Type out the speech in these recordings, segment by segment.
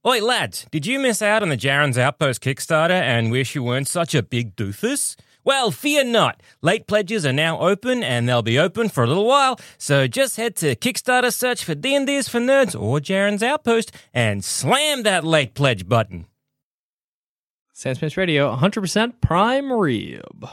Oi, lads, did you miss out on the Jaren's Outpost Kickstarter and wish you weren't such a big doofus? Well, fear not. Late pledges are now open, and they'll be open for a little while, so just head to Kickstarter, search for D&D's for Nerds or Jaren's Outpost, and slam that late pledge button. Sandspace Radio, 100% prime rib.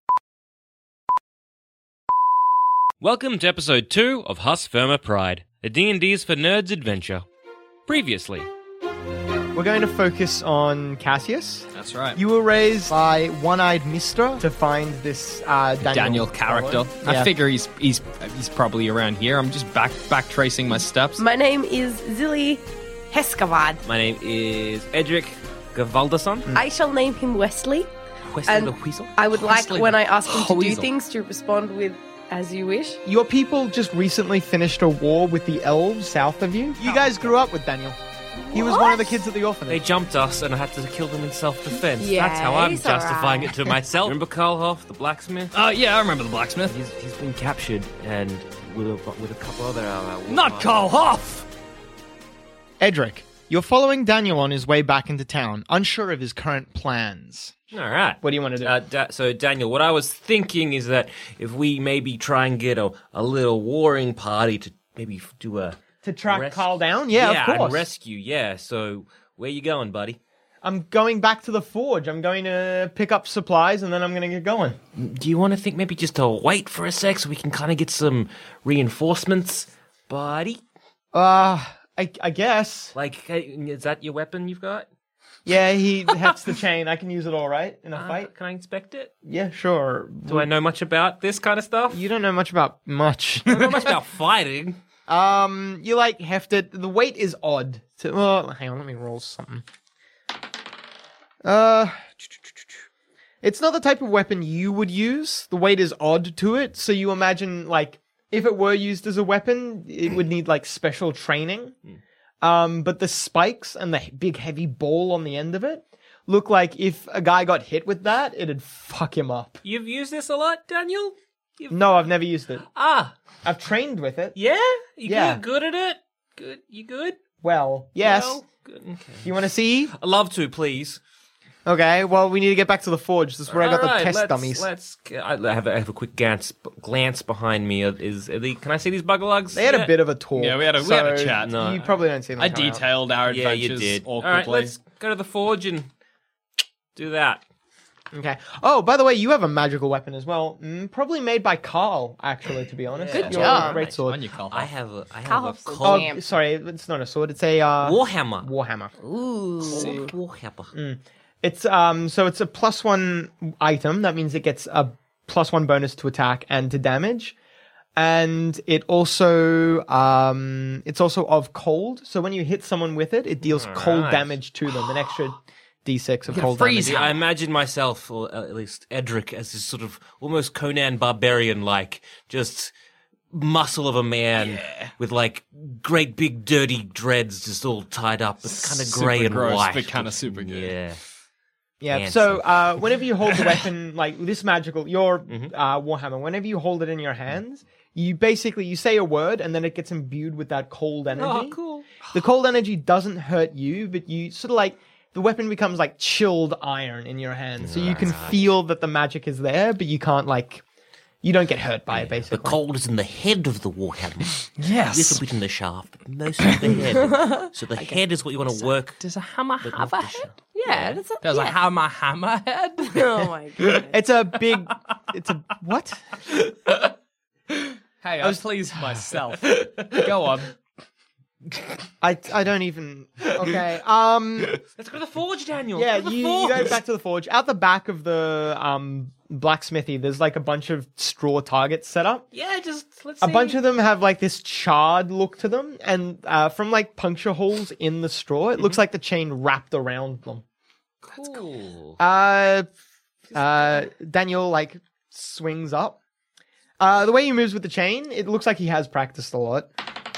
Welcome to episode 2 of Hus Verma Pride, a D&D's for Nerds adventure. Previously. We're going to focus on Cassius. That's right. You were raised by One-Eyed Mistra to find this Daniel character. Yeah. I figure he's probably around here. I'm just back tracing my steps. My name is Zilly Heskavad. My name is Edric Gavaldason. I shall name him Wesley. Wesley And the Weasel. I would like, Wesley when I ask him to do Weasel. things, to respond with, as you wish. Your people just recently finished a war with the elves south of you. You guys grew up with Daniel. He was one of the kids at the They orphanage. jumped us and I had to kill them in self-defense. Yeah, That's how I'm he's justifying alright. it to myself. Remember Karlhoff, the blacksmith? Yeah, I remember the blacksmith. He's been captured and with a couple other... Not Carl Hoff! Edric, you're following Daniel on his way back into town, unsure of his current plans. All right. What do you want to do? So, Daniel, what I was thinking is that if we maybe try and get a little warring party to maybe do a... To track Res- Carl down? Yeah, of course. and rescue, yeah. So, where you going, buddy? I'm going back to the forge. I'm going to pick up supplies and then I'm going to get going. Do you want to think maybe just to wait for a sec so we can kind of get some reinforcements, buddy? I guess. Like, hey, is that your weapon you've got? Yeah, he hefts the chain. I can use it all right in a fight. Can I inspect it? Yeah, sure. Do I know much about this kind of stuff? You don't know much about much. I don't know much about fighting. You like heft it. The weight is odd. Hang on, let me roll something. It's not the type of weapon you would use. The weight is odd to it, so you imagine like if it were used as a weapon, it would need like special training. But the spikes and the big heavy ball on the end of it look like if a guy got hit with that, it'd fuck him up. You've used this a lot, Daniel? No, I've never used it. I've trained with it. Yeah? Yeah. Good at it? Good. You good? Well, yes. Well, good. Okay. You want to see? I'd love to, please. Okay, well, we need to get back to the forge. This is where I got the test dummies. I have a quick glance behind me. Can I see these buggerlugs? They had a bit of a talk. Yeah, we had a so chat. No. You probably don't see them. I come out. detailed our Yeah, adventures you did. All awkwardly. right, let's go to the forge and do that. Okay. Oh, by the way, you have a magical weapon as well. Probably made by Carl, actually, to be honest. Good Your job. Great sword. On you, Carl. I have a Carl's cold Oh, Damn. sorry, it's not a sword. It's a warhammer. warhammer. Ooh. Warhammer. It's so it's a +1 item. That means it gets a +1 bonus to attack and to damage. And it's also of cold. So when you hit someone with it, it deals cold Alright. damage to them, an extra D6 of can cold freeze damage. See, I imagine myself, or at least Edric, as this sort of almost Conan Barbarian-like, just muscle of a man with like great big dirty dreads just all tied up, but kind of grey Super and gross, white. but kind of super good. Yeah. Yeah, Handsome. so whenever you hold the weapon, like this magical, your Warhammer, whenever you hold it in your hands, you say a word and then it gets imbued with that cold energy. Oh, cool. The cold energy doesn't hurt you, but you sort of like, the weapon becomes like chilled iron in your hands. So you can feel that the magic is there, but you can't like, you don't get hurt by it basically. The cold is in the head of the warhammer. Yes. A little bit in the shaft, but most of the head. So the head is what you want to work. Does a hammer have a head? Yeah, that's Does a yeah. hammer head? Oh my god. It's a big, what? Hey, I was pleased myself. Go on. I don't even, okay. Let's go to the forge, Daniel. Yeah, Let's go to the you forge. go back to the forge. Out the back of the blacksmithy, there's like a bunch of straw targets set up. Yeah, just let's A see. bunch of them have like this charred look to them, and from like puncture holes in the straw, it looks like the chain wrapped around them. Cool. Daniel like swings up. The way he moves with the chain, it looks like he has practiced a lot.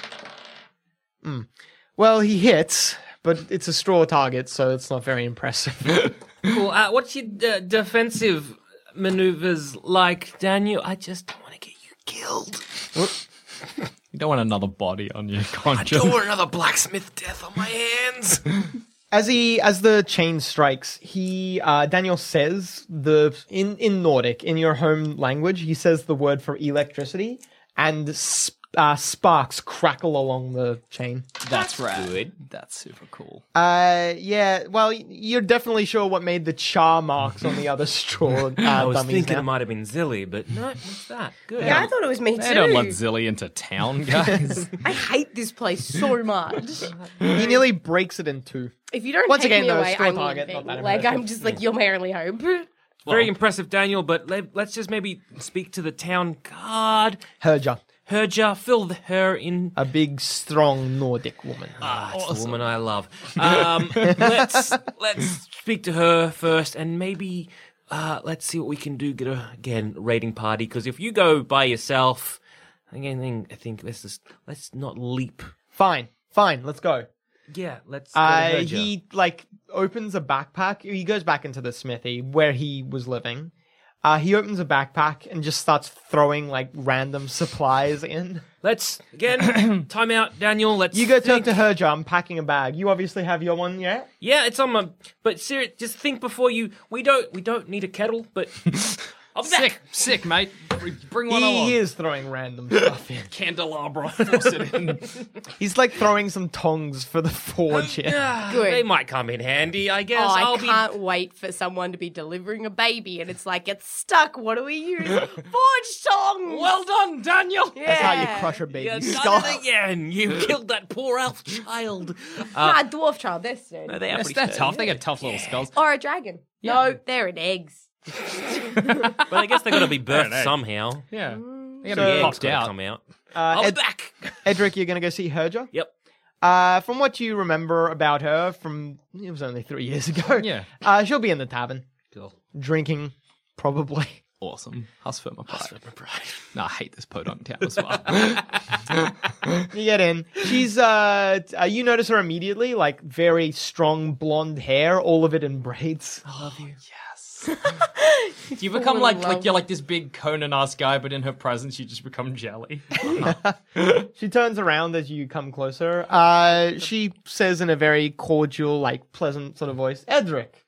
Well, he hits, but it's a straw target, so it's not very impressive. Cool. What's your defensive maneuvers like, Daniel? I just don't want to get you killed. You don't want another body on your I conscience. don't want another blacksmith death on my hands. As the chain strikes, Daniel says in Nordic, in your home language, he says the word for electricity, and sparks crackle along the chain. That's rad. good. That's super cool. Yeah. Well, you're definitely sure what made the char marks on the other straw. I was dummies thinking now. it might have been Zilly, but no, what's that? Good. Yeah, I thought it was me They too. don't let Zilly into town, guys. I hate this place so much. He nearly breaks it in two. If you don't Once take again, me though, away, store I'm target, leaving. not that Like, impressive. I'm just like, you're my only hope. Very impressive, Daniel, but let's just maybe speak to the town guard. Herja, Herja, fill her in. a big, strong Nordic woman. That's the woman I love. Let's speak to her first, and maybe let's see what we can do. Get a raiding party. Because if you go by yourself, I think let's not leap. Fine. Let's go. Yeah, let's. Go to Herja. He opens a backpack. He goes back into the smithy where he was living. He opens a backpack and just starts throwing random supplies in. Let's time out, Daniel. Let's. You go talk think. to Herja. I'm packing a bag. You obviously have your one, yeah? Yeah, it's on my. But serious, just think before you. We don't need a kettle, but. I'll be back. Sick, mate. Bring one along. He is throwing random stuff in. Candelabra, force it in. He's throwing some tongs for the forge here. Good. They might come in handy, I guess. Oh, I I'll can't wait for someone to be delivering a baby, and it's like, it's stuck. What do we use? Forge tongs! Well done, Daniel. Yeah. That's how you crush a baby You skull. done it again. You killed that poor elf child. Nah, dwarf child, they're sturdy. No, they are pretty They're sturdy. tough. They got tough little skulls. Or a dragon. No, they're in eggs. But I guess they're going to be birthed somehow. Yeah. They So- gotta be It's popped gotta out. come out. I'll be back. Edric, you're going to go see Herja? Yep. From what you remember about her from, it was only 3 years ago. Yeah. She'll be in the tavern, Cool. drinking, probably. Awesome. Husford my pride. No, I hate this podunk town as well. You get in. She's, you notice her immediately, very strong blonde hair, all of it in braids. I love you. You become Fall in like love. you're like this big Conan-ass guy, but in her presence you just become jelly. She turns around as you come closer. She says in a very cordial, pleasant sort of voice, Edric.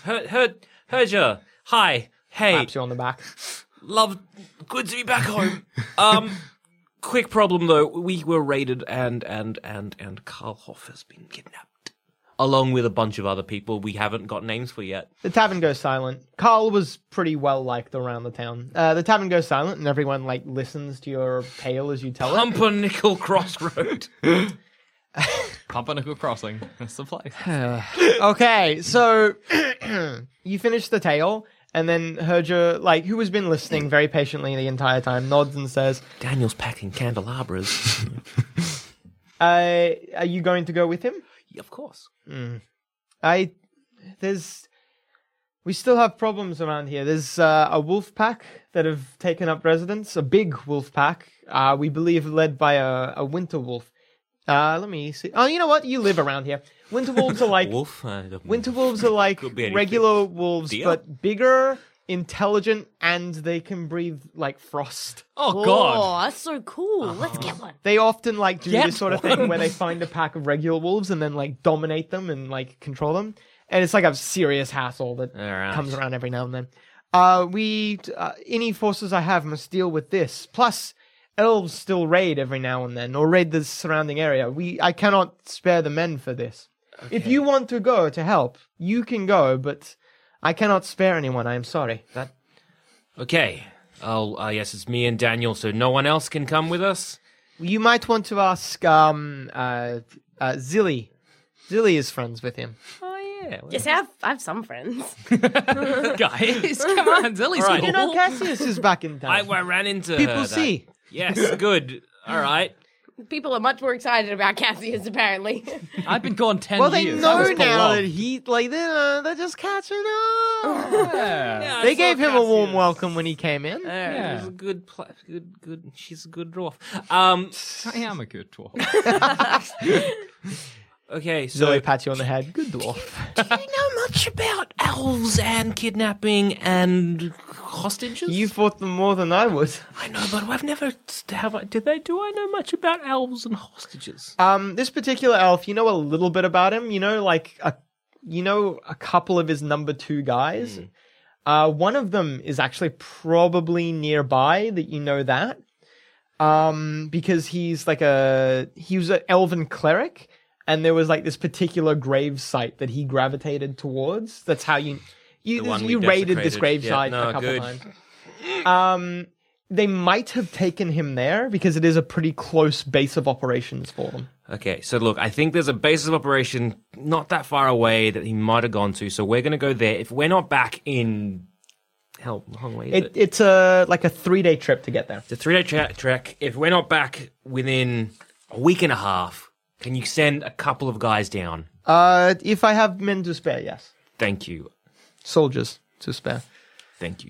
Herja. Hi. Hey. Slaps you on the back. Love. Good to be back home. Quick problem though. We were raided and Karl Hoff has been kidnapped. Along with a bunch of other people we haven't got names for yet. The tavern goes silent. Carl was pretty well liked around the town. The tavern goes silent and everyone listens to your tale as you tell it. Pumpernickel Crossroad. Pumpernickel Crossing. That's the place. Okay, so you finish the tale, and then Herja, who has been listening very patiently the entire time, nods and says, Daniel's packing candelabras. are you going to go with him? Of course. We still have problems around here. There's a wolf pack that have taken up residence, a big wolf pack, we believe led by a winter wolf. Let me see. Oh, you know what? You live around here. Winter wolves are Wolf. winter wolves are Could be anything. regular wolves, Deer? but bigger, intelligent, and they can breathe like frost. Oh god. Oh, that's so cool. Let's get one. They often do Get this sort of thing where they find a pack of regular wolves and then dominate them and control them. And it's a serious hassle that Alright. comes around every now and then. Any forces I have must deal with this. Plus, elves still raid every now and then, or raid the surrounding area. I cannot spare the men for this. If you want to go to help, you can go, but I cannot spare anyone. I am sorry. Okay. Oh, yes, it's me and Daniel, so no one else can come with us? You might want to ask Zilly. Zilly is friends with him. Oh, yeah. Yes, I have some friends. Guys, come on, Zilly's All right. cool. You know, Cassius is back in town. I ran into People her. see. Yes, good. All right. People are much more excited about Cassius, apparently. I've been gone 10 Well, they years. know That was now below. that they're just catching up. Yeah. They gave him a warm welcome when he came in. Yeah. She's a good. She's a good dwarf. I am a good dwarf. Okay, so Zoe pats you on the head. Good dwarf. do you know much about elves and kidnapping and hostages? You fought them more than I would. I know, but I've never. Do I know much about elves and hostages? This particular elf, you know a little bit about him. You know, like a couple of his number 2 guys. One of them is actually probably nearby. That you know that, because he's like he was an elven cleric, and there was like this particular grave site that he gravitated towards. That's how you raided this grave site a couple times. They might have taken him there because it is a pretty close base of operations for them. Okay, so look, I think there's a base of operation not that far away that he might have gone to, so we're going to go there. If we're not back in... How long away is it? It's like a 3-day trip to get there. It's a 3-day trek. If we're not back within a week and a half, can you send a couple of guys down? If I have men to spare, yes. Thank you. Soldiers to spare. Thank you.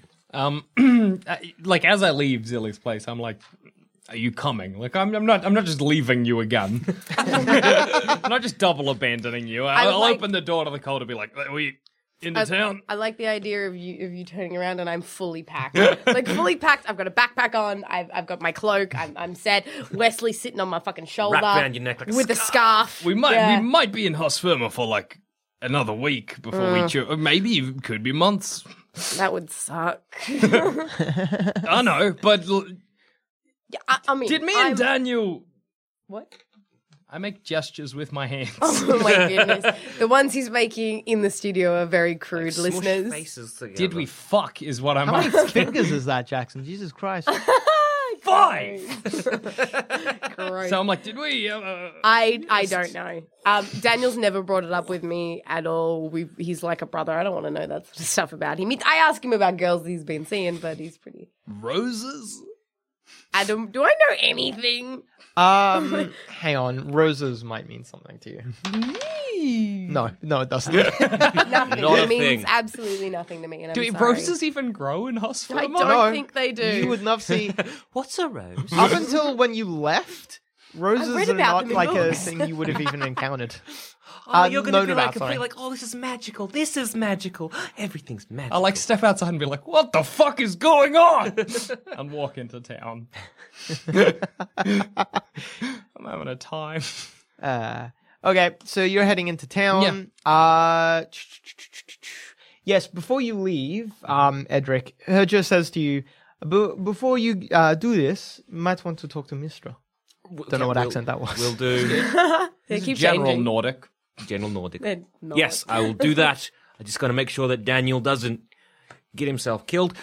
Like as I leave Zilly's place, I'm like, "Are you coming?" Like I'm not just leaving you again. I'm not just double abandoning you. I'll open the door to the cold and be like, "Are we into town?" I like the idea of you turning around and I'm fully packed. Like fully packed. I've got a backpack on. I've got my cloak. I'm set. Wesley sitting on my fucking shoulder. Wrapped around your neck like a with a scarf. We might be in Hosferma for like another week before we choose. Maybe it could be months. That would suck. I know, but Yeah, I mean, did me and Daniel? What? I make gestures with my hands. Oh my goodness! The ones he's making in the studio are very crude, Smush listeners. faces together. Did we fuck? Is what I'm How many asking. fingers is that, Jackson? Jesus Christ. 5. Gross. So I'm like, did we? I don't know. Daniel's never brought it up with me at all. He's like a brother. I don't want to know that sort of stuff about him. I ask him about girls he's been seeing, but he's pretty... Roses? Adam, do I know anything? Hang on. Roses might mean something to you. No, it doesn't. Nothing. Not It a mean thing. absolutely nothing to me. And I'm Do sorry. roses even grow in Hosferma? I don't No, think they do. You would not see. What's a rose? Up until when you left, roses read are about not them in like a books. thing you would have even encountered. You're going to known be about, like, sorry. like, oh, this is magical. This is magical. Everything's magical. I like step outside and be like, what the fuck is going on? And walk into town. I'm having a time. Okay, so you're heading into town. Yes, before you leave, Edric, Herja says to you, before you do this, you might want to talk to Mistra. Don't know what accent that was. We'll do They keep General changing. Nordic. General Nordic. They're not. Yes, I will do that. I just got to make sure that Daniel doesn't get himself killed.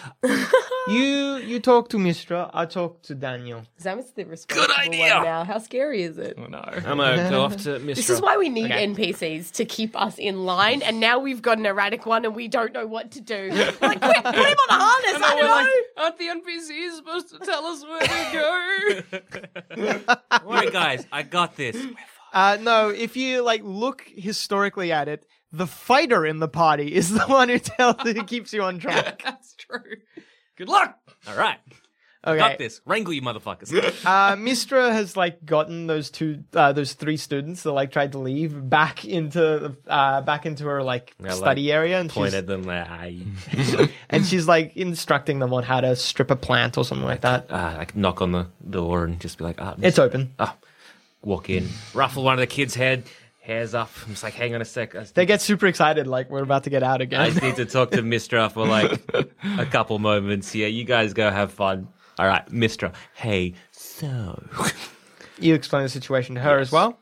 You talk to Mistra, I talk to Daniel. Zamet's the responsible idea. one now. How scary is it? Oh no. I'm going to go off to Mistra. This is why we need NPCs to keep us in line, and now we've got an erratic one and we don't know what to do. Like, quick, put him on a harness, I don't know. Aren't the NPCs supposed to tell us where to go? All right, guys, I got this. No, if you look historically at it, the fighter in the party is the one who keeps you on track. That's true. Good luck. All right. Okay. Got this. Wrangle you motherfuckers. Mistra has gotten those 3 students that tried to leave back into her study area, and Point she's at them. and she's instructing them on how to strip a plant or something like that. I could knock on the door and just be like, It's open. walk in, ruffle one of the kids' hairs up. I'm just like, hang on a sec. They get super excited, we're about to get out I again. just need to talk to Mistra for a couple moments. Yeah, you guys go have fun. All right, Mistra. Hey, so You explain the situation to her as well.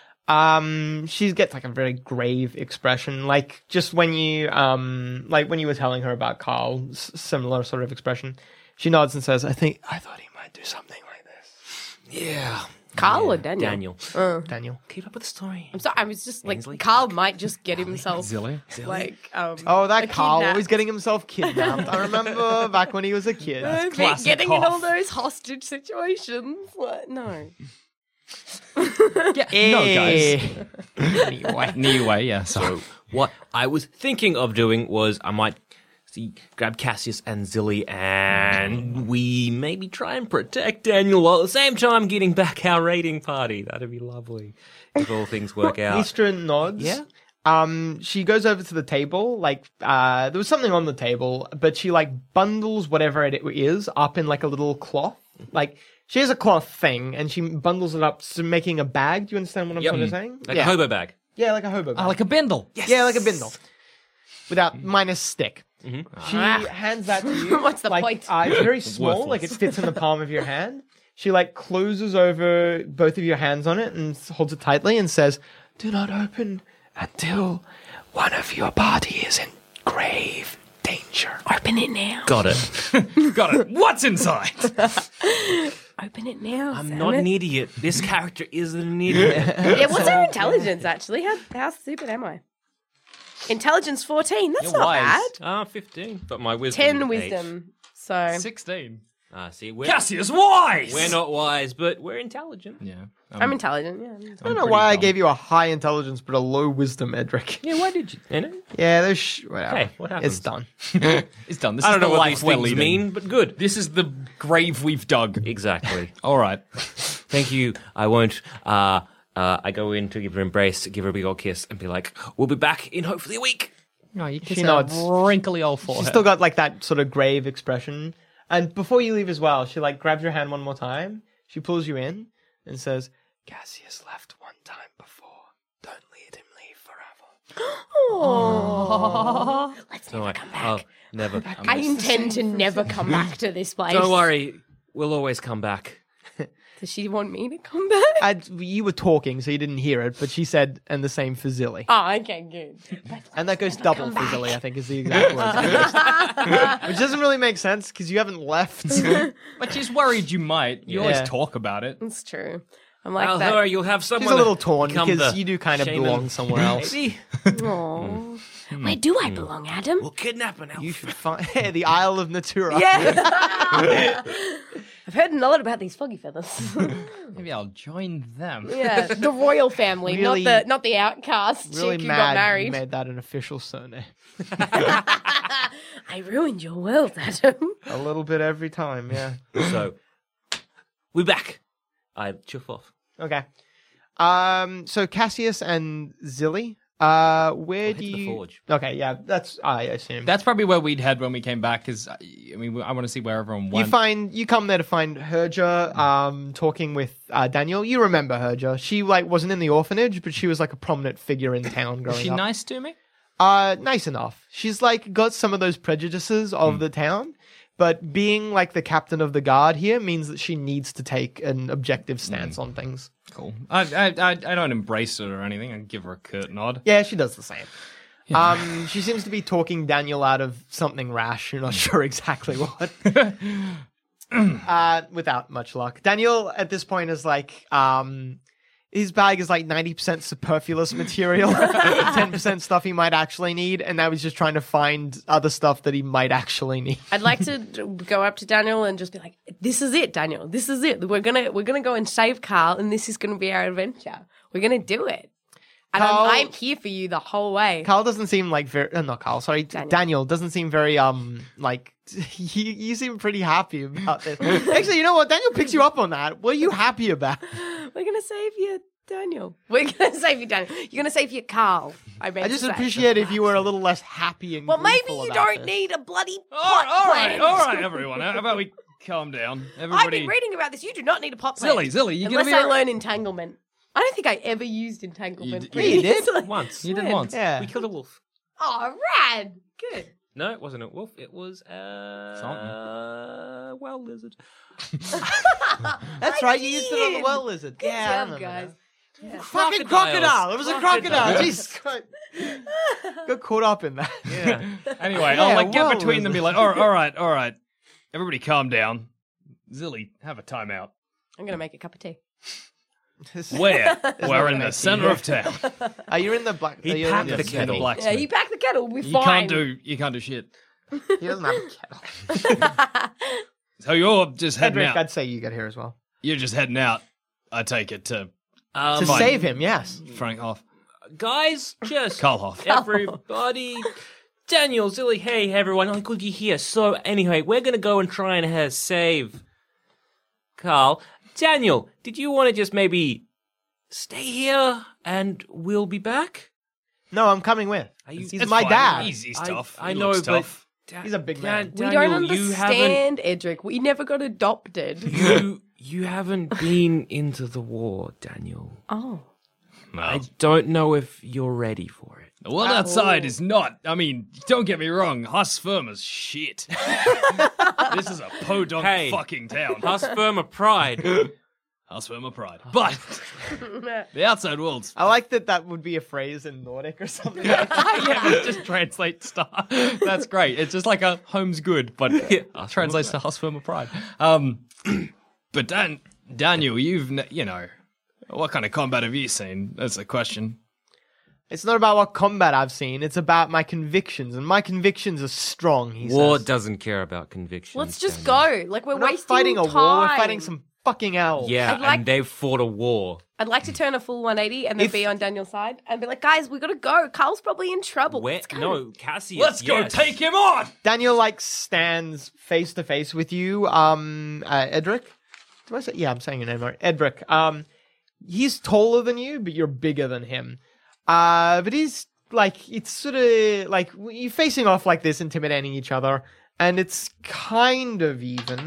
She gets a very grave expression, just when you when you were telling her about Carl, similar sort of expression. She nods and says, I thought he might do something like this. yeah, Carl or Daniel? Daniel. keep up with the story. I'm sorry, I was just Ainsley? Carl might just get himself Zilly. Oh, that Carl kidnapped. always getting himself kidnapped. I remember back when he was a kid. classic getting in all cough. those hostage situations. What? No. No, guys. Anyway. Anyway, yeah. So What I was thinking of doing was I might grab Cassius and Zilly and we maybe try and protect Daniel while at the same time getting back our raiding party. That'd be lovely if all things work out. Mistra nods. Yeah? She goes over to the table, like, there was something on the table, but she, like, bundles whatever it is up in, like, a little cloth. Like, she has a cloth thing, and she bundles it up, so making a bag. Do you understand what I'm sort of saying? Like a hobo bag. Yeah, like a hobo bag. like a bindle. Yeah, like a bindle. Without minus stick. She hands that to you. What's the like, point? It's very small, like it fits in the palm of your hand. She like closes over both of your hands on it and holds it tightly and says, "Do not open until one of your body is in grave danger." Open it now. Got it. Got it. What's inside? Open it now. I'm not an idiot. This character isn't an idiot. Yeah, what's her intelligence actually? How stupid am I? Intelligence 14. That's You're not wise. bad. 15. But my wisdom 10 8. wisdom. So 16. See, we're Cassius wise. we're not wise, but we're intelligent. Yeah. I'm intelligent. Yeah. I don't know why I gave you a high intelligence but a low wisdom, Edric. Yeah, why did you? You know? Yeah, there's whatever. Hey, what happens? It's done. It's done. This I is don't know the what life these we're things leading. mean, but good. This is the grave we've dug. Exactly. All right. Thank you. I won't. I go in to give her an embrace, give her a big old kiss, and be like, "We'll be back in hopefully a week." No, you She nods. wrinkly old forehead. She's still got like that sort of grave expression. And before you leave as well, she like grabs your hand one more time. She pulls you in and says, "Cassius left one time before. Don't let him leave forever." Oh. Let's So never I, come I'll back. never. I intend to never come back to this place. Don't worry. We'll always come back. Does she want me to come back? You were talking, so you didn't hear it, but she said, and the same for Zilly. Oh, okay, good. And that goes double for Zilly, I think, is the exact word. Which doesn't really make sense, because you haven't left. But she's worried you might. You Yeah. always talk about it. It's true. I'm like Well, that. her, you'll have someone. She's a little torn, become because the you do kind of shaman. belong somewhere else. Maybe Aww. Where do I belong, Adam? we'll kidnap an elf. You should find the Isle of Natura. Yeah. I've heard a lot about these foggy feathers. Maybe I'll join them. Yeah, the royal family, Really- not the outcast Really chick who mad got you married. made that an official surname. I ruined your world, Adam. A little bit every time, yeah. So we're back. I chuff off. Okay. So Cassius and Zilly, where head do to the you? forge. Okay, yeah, that's I assume. That's probably where we'd head when we came back, because, I want to see where everyone went. You come there to find Herja, talking with Daniel. You remember Herja? She like wasn't in the orphanage, but she was like a prominent figure in town growing Is she up. nice to me? Nice enough. She's like got some of those prejudices of the town, but being like the captain of the guard here means that she needs to take an objective stance on things. Cool. I don't embrace her or anything. I give her a curt nod. Yeah, she does the same. She seems to be talking Daniel out of something rash. You're not sure exactly what. Without much luck. Daniel at this point is like, his bag is like 90% superfluous material, 10% stuff he might actually need, and now he's just trying to find other stuff that he might actually need. I'd like to go up to Daniel and just be like, "This is it, Daniel. This is it. We're gonna go and save Carl, and this is gonna be our adventure. We're gonna do it. And Carl- I'm here for you the whole way." Carl doesn't seem like very, not Carl, sorry, Daniel doesn't seem very, like, you seem pretty happy about this. Actually, you know what? Daniel picks you up on that. What are you happy about? We're gonna save you, Daniel. We're gonna save you, Daniel. You're gonna save your Carl. I I just appreciate if you were a little less happy and Well, maybe gleeful you about don't this. need a bloody All plot right, plan. everyone. How about we calm down? I've Everybody. been reading about this. You do not need a plot plan. Zilly, you gonna unless be I all- learn entanglement. I don't think I ever used entanglement. You did. You did? previously. Once. You did When? once. Yeah. We killed a wolf. Oh, rad. Good. No, it wasn't a wolf. It was a well lizard. That's right, you used it on the did. well lizard. Good yeah, I job, remember guys. that. Fucking crocodile! It was a crocodile! Jeez. Got caught up in that. Yeah. Anyway, Yeah, I'll like get well, between them and be like, all right. Everybody calm down. Zilly, have a timeout. I'm going to make a cup of tea. Where? We're in no the center of town. You're in the black. He you're in packed the the Yes, kettle. The Yeah, blacksmith. you pack the kettle. We'll be You fine. can't do shit. He doesn't have a kettle. So you're just heading Edric, out. I'd say you get here as well. You're just heading out. I take it to To Fine. save him, yes. Frank Hoff. Guys, just Karl Hoff. everybody. Daniel, Zilly, hey everyone. Oh, good you're here. So anyway, we're gonna go and try and save Carl. Daniel, did you want to just maybe stay here and we'll be back? No, I'm coming with. It's He's my fine. dad. He's tough. I He know, looks but tough. He's a big man. We Daniel, don't you haven't understand, Edric. We never got adopted. you haven't been into the war, Daniel. Oh. I don't know if you're ready for it. The world outside is not. I mean, don't get me wrong. Haas Firma's shit. This is a podunk Hey. fucking town. Husfirma pride. Haas Firma pride. But the outside world's. I like that would be a phrase in Nordic or something like that. Yeah, but just translate stuff. That's great. It's just like a home's good, but translates to Haas Firma pride. But Daniel, you know, what kind of combat have you seen? That's the question. It's not about what combat I've seen. It's about my convictions, and my convictions are strong. He War says. doesn't care about convictions. Let's just Daniel. go. Like, we're We're not wasting fighting a time. war. We're fighting some fucking elves. Yeah, I'd like- and they've fought a war. I'd like to turn a full 180 and then If- be on Daniel's side and be like, guys, we gotta go. Carl's probably in trouble. Where? Let's go. No, Cassius. Let's go yes. take him on! Daniel stands face to face with you, Edric. Do I say? Yeah, I'm saying your name right. Edric. He's taller than you, but you're bigger than him. But he's it's sort of like you're facing off like this, intimidating each other, and it's kind of even.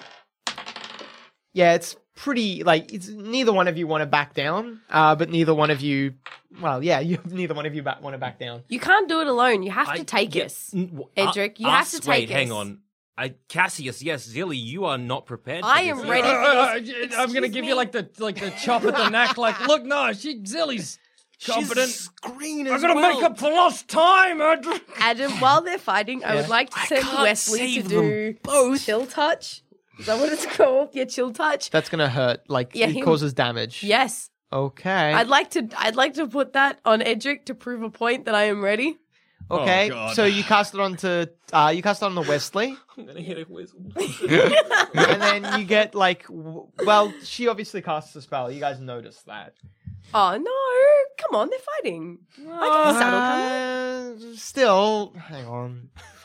Yeah, it's pretty it's neither one of you want to back down, but neither one of you. Well, yeah, neither one of you want to back down. You can't do it alone. You have to take us. Edric, you have to take Wait, us. hang on. Cassius, yes, Zilly, you are not prepared. I for am this. ready for this. I'm gonna Excuse give me? you like the chop at the neck. Like, look, no, Zilly's competent. She's green I'm as gonna well. make up for lost time, Edric. Adam, while they're fighting, I would like to send can't Wesley to save do them both. chill touch. Is that what it's called? Yeah, chill touch. That's gonna hurt. Yeah, It him. causes damage. Yes. Okay. I'd like to put that on Edric to prove a point that I am ready. Okay, Oh, God. so you cast it on the Wesley, I'm gonna hit a whistle. and then you get well, she obviously casts a spell. You guys notice that. Oh no! Come on, they're fighting. I get the saddle coming. Still, hang on.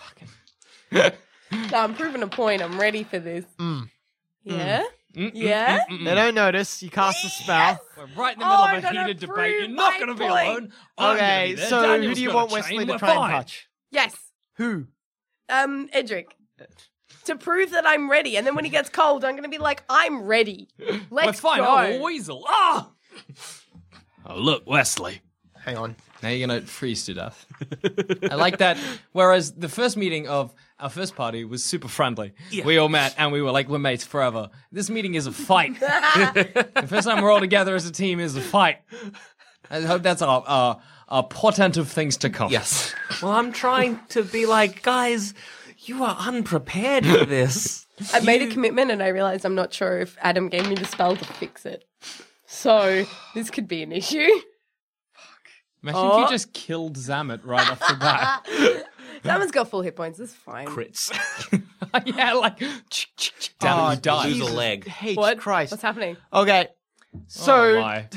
No, I'm proving a point. I'm ready for this. Yeah? Yeah? They don't notice. You cast a spell. We're right in the middle I'm of a gonna heated debate. prove You're not my going to be point. alone. I'm gonna Okay, be there. so who Daniel's do you got a want Wesley chain. to We're try and fine. touch? Yes. Who? Edric. To prove that I'm ready. And then when he gets cold, I'm going to be like, I'm ready. We're Let's fine. go. Oh, weasel. Ah! Oh, look, Wesley. Hang on. Now you're going to freeze to death. I like that. Whereas the first meeting of our first party was super friendly. Yeah. We all met and we were like, we're mates forever. This meeting is a fight. The first time we're all together as a team is a fight. I hope that's our portent of things to come. Yes. Well, I'm trying to be like, guys, you are unprepared for this. I made a commitment and I realized I'm not sure if Adam gave me the spell to fix it. So this could be an issue. Imagine if you just killed Zamet right off the bat. Someone's got full hit points. That's fine. Crits. Yeah, like, damn it, you died. Lose a leg. H What? Christ. What's happening? Okay. Oh, So, my.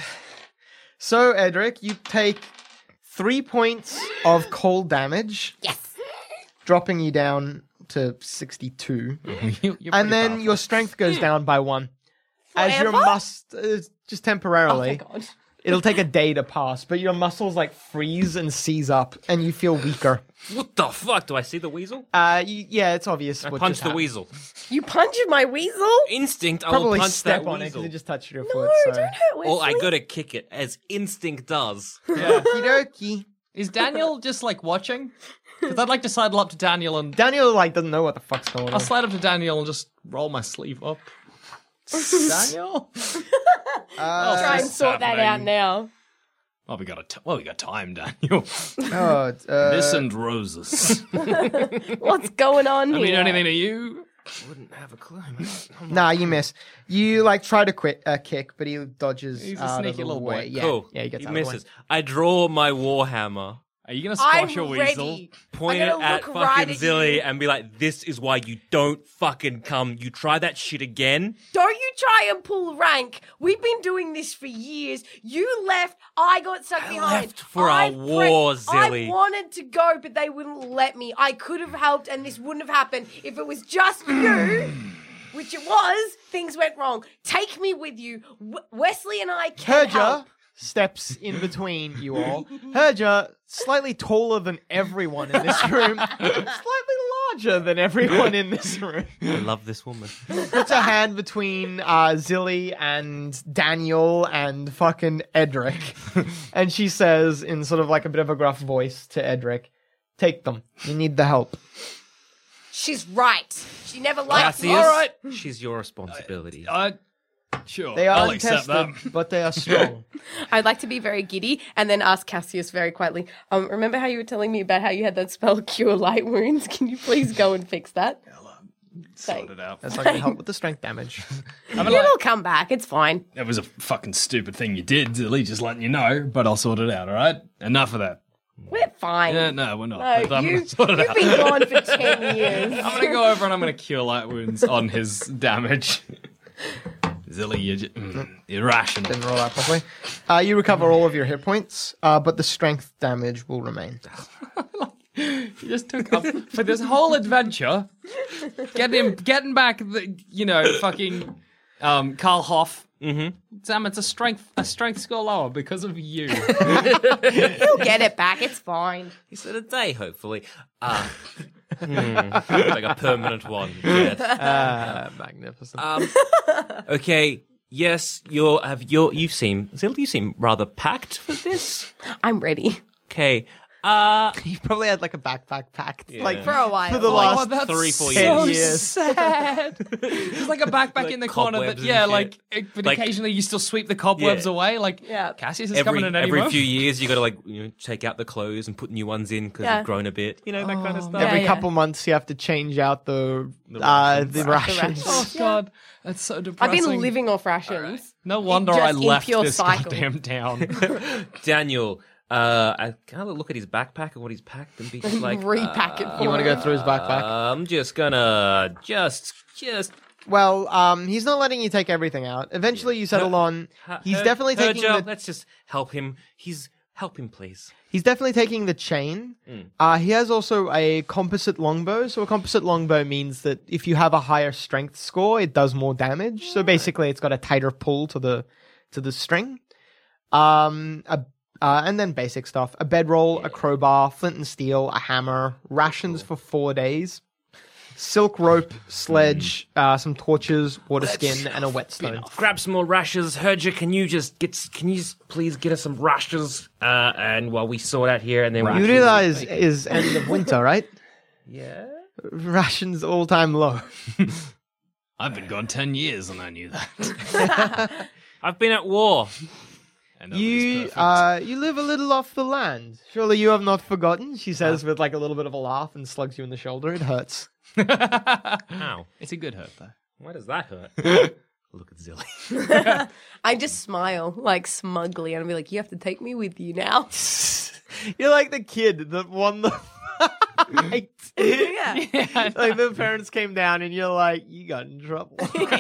Edric, you take 3 points of cold damage, Yes. dropping you down to 62. You're And pretty then powerful. your strength goes down by 1. As your Forever? just Oh temporarily. my god. It'll take a day to pass, but your muscles freeze and seize up, and you feel weaker. What the fuck? Do I see the weasel? Yeah, it's obvious. I what punched just the happened. weasel. You punched my weasel? Instinct, I will Probably punch step that on it weasel. because it just touched your No, foot. So. don't hurt Wesley. Or I gotta kick it, as instinct does. Okie dokie. Is Daniel just like watching? Because I'd like to sidle up to Daniel and Daniel doesn't know what the fuck's going I'll on. slide up to Daniel and just roll my sleeve up. Daniel? Try and sort that out now. Well, we got time, Daniel. This and roses. What's going on I here? mean anything to you? Wouldn't have a clue. Nah, you miss. You try to kick, but he dodges. He's a out of sneaky the little way. boy. Yeah, Cool. yeah, he gets He out of the way. misses. I draw my warhammer, Are you gonna I'm squash a weasel? ready. point I'm it gonna at look fucking right at Zilly, you. and be like, "This is why you don't fucking come. You try that shit again." Don't you try and pull rank. We've been doing this for years. You left. I got stuck I behind. left for our war, Zilly. I wanted to go, but they wouldn't let me. I could have helped, and this wouldn't have happened if it was just you. Which it was. Things went wrong. Take me with you. Wesley and I can Heard ya. help. steps in between you all. Herja, slightly taller than everyone in this room, slightly larger than everyone in this room. I love this woman. Puts a hand between Zilly and Daniel and fucking Edric. And she says, in sort of like a bit of a gruff voice to Edric, take them. You need the help. She's right. She never liked me. Cassius, All right. she's your responsibility. Sure. They are I'll accept untested, that. but they are strong. I'd like to be very giddy and then ask Cassius very quietly, remember how you were telling me about how you had that spell Cure Light Wounds? Can you please go and fix that? Sort it out. That's not going to help with the strength damage. It'll come back. It's fine. That was a fucking stupid thing you did, Zilly, just letting you know, but I'll sort it out, all right? Enough of that. We're fine. Yeah, no, we're not. No, But I'm you've gonna sort it out. been gone for 10 years. I'm going to go over and I'm going to cure light wounds on his damage. Zilly, you're irrational. Didn't roll that properly. You recover all of your hit points, but the strength damage will remain. You just took up for this whole adventure, getting back the, fucking Karl Hoff. Mm-hmm. Sam, it's a strength score lower because of you. He'll get it back. It's fine. He said a day, hopefully. Like a permanent one. Yes. Magnificent. Okay. Yes, you seem rather packed for this. I'm ready. Okay. You probably had like a backpack packed, like For a while. for the last that's 3-4 10 years. years. sad. There's like a backpack in the corner that, cobwebs and shit. but Like- occasionally you still sweep the cobwebs Yeah. away. Like, Yeah. Cassius is coming in any Every moment. few years, you got to take out the clothes and put new ones in because Yeah. you've grown a bit. You know that kind of stuff. Every yeah. couple months, you have to change out the rations. rations. Oh God, that's so I've depressing. been living off rations. No wonder just I in left pure this cycle. goddamn town. Daniel, I kind of look at his backpack and what he's packed and be just like, Repack it for You want to go through his backpack? I'm just gonna just. Well, he's not letting you take everything out. Eventually, you settle on. He's definitely taking Herja, the. Let's just help him. Help him, please. He's definitely taking the chain. He has also a composite longbow. So a composite longbow means that if you have a higher strength score, it does more damage. So basically, it's got a tighter pull to the string. And then basic stuff: a bedroll, a crowbar, flint and steel, a hammer, rations for 4 days, silk rope, sledge, some torches, water skin, and a whetstone. Grab some more rashes. Herja, can you please get us some rashes? And while we sort out here, and then You realize is end of winter, right? yeah. Rations all time low. I've been gone 10 years and I knew that. I've been at war. And nobody's You perfect. you live a little off the land. Surely you have not forgotten, she says with like a little bit of a laugh and slugs you in the shoulder. It hurts. Ow. It's a good hurt though. Why does that hurt? Look at Zilly. I just smile, like smugly, and I'll be like, you have to take me with you now. You're like the kid that won the fight. Yeah. Like the parents came down and you're like, you got in trouble.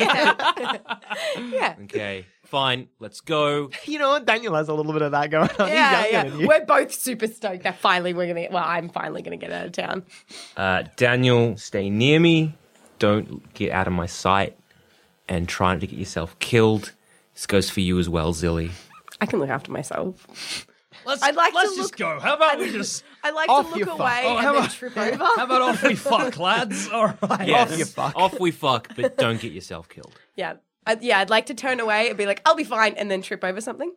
Yeah. Okay, fine. Let's go. You know what? Daniel has a little bit of that going on. Yeah, He's younger than you. We're both super stoked that I'm finally gonna get out of town. Daniel, stay near me. Don't get out of my sight. And try not to get yourself killed. This goes for you as well, Zilly. I can look after myself. Let's just just go. How about we just... I like Off to you look fuck. away Oh, and how then about- trip over. How about off we fuck, lads? All right. Yes. Off you fuck. Off we fuck, but don't get yourself killed. Yeah. I'd like to turn away and be like, I'll be fine, and then trip over something.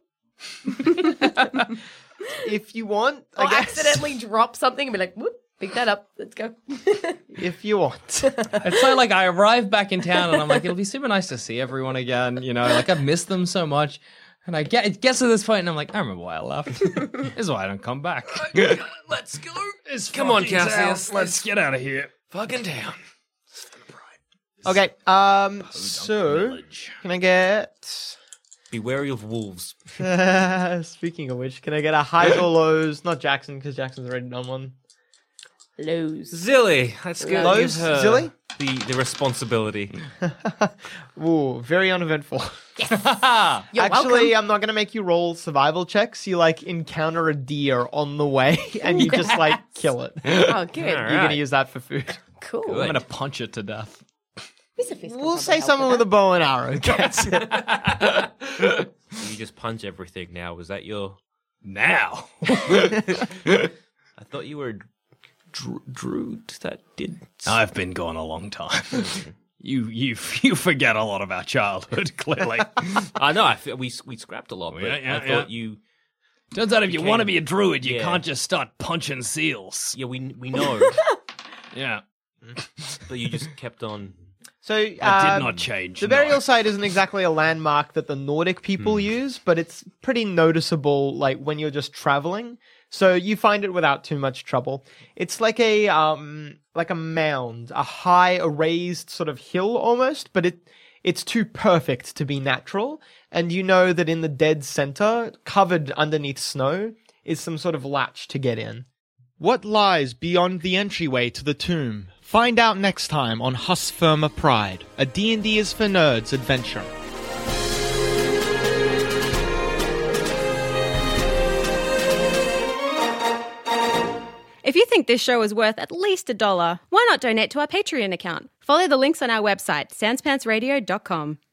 If you want, Or I guess. accidentally drop something and be like, whoop, pick that up. Let's go. If you want. It's so like I arrive back in town and I'm like, it'll be super nice to see everyone again. You know, like I've missed them so much. And it gets to this point and I'm like, I remember why I left. This is why I don't come back. Let's go. It's Come on, fucking Cassius. town. Let's get out of here. Fucking down. Okay, so can I get... Be wary of wolves. Speaking of which, can I get a highs or lows? Not Jackson, because Jackson's already done one. Lose. Zilly. Let's go. Lows, give her Zilly? the responsibility. Ooh, very uneventful. You're Actually, welcome. I'm not going to make you roll survival checks. You, like, encounter a deer on the way, and you just, like, kill it. You're Oh, good. All going right. to use that for food. Cool. I'm going to punch it to death. Mr. Fisk. We'll say someone with a bow and arrow gets it. You just punch everything now. Was that your... Now. I thought you were druid that did... I've been gone a long time. You forget a lot of our childhood, clearly. I know. We scrapped a lot, but Yeah, I thought you... Turns out if you became- want to be a druid, you Yeah. can't just start punching seals. Yeah, we know, Yeah. but you just kept on... So That did not change. The no. burial site isn't exactly a landmark that the Nordic people use, but it's pretty noticeable, like when you're just traveling. So you find it without too much trouble. It's like a mound, a high, a raised sort of hill almost, but it's too perfect to be natural. And you know that in the dead center, covered underneath snow, is some sort of latch to get in. What lies beyond the entryway to the tomb? Find out next time on Husfirma Pride, a D&D is for Nerds adventure. If you think this show is worth at least $1, why not donate to our Patreon account? Follow the links on our website, sanspantsradio.com.